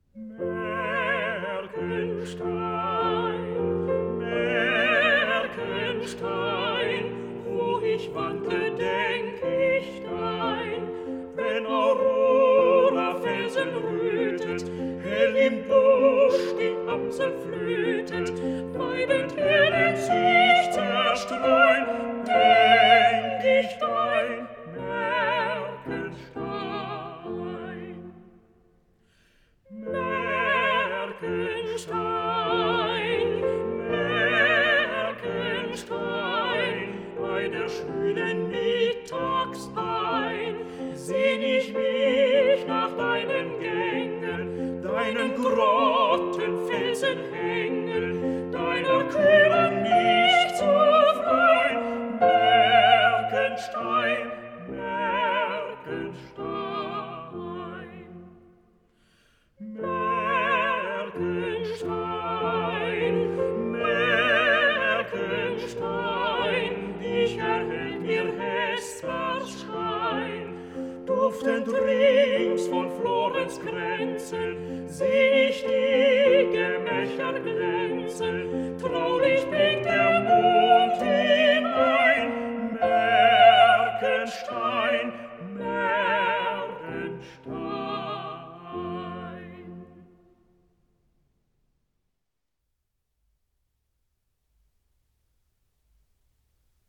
Merkenstein, Merkenstein, wo ich wandle, denk ich dein. Wenn Aurora-Felsen rötet, hell im Busch die Amsel flötet, weidend Herden sich zerstreuen, denk ich dein, Merkenstein. Merkenstein, Merkenstein, bei der schönen Mittagswein sehn ich mich nach deinen Gängen, deinen Grotten, Felsen hängen, deiner Kühle mich zu freuen. Merkenstein, Merkenstein. Merkenstein, Merkenstein, dich erhält mir Hespers Schein. Duftend rings von Florenz Grenzen seh ich die Gemächer glänzen, traulich